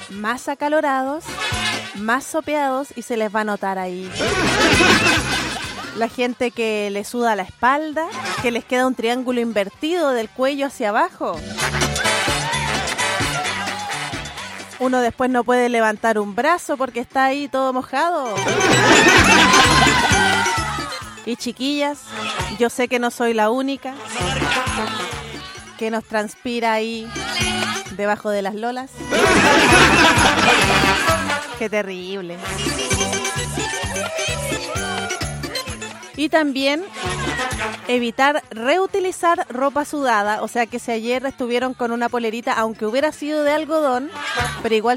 más acalorados, más sopeados y se les va a notar ahí. La gente que le suda la espalda, que les queda un triángulo invertido del cuello hacia abajo. Uno después no puede levantar un brazo porque está ahí todo mojado. Y chiquillas, yo sé que no soy la única que nos transpira ahí debajo de las lolas. Qué terrible. Y también evitar reutilizar ropa sudada, o sea que si ayer estuvieron con una polerita, aunque hubiera sido de algodón, pero igual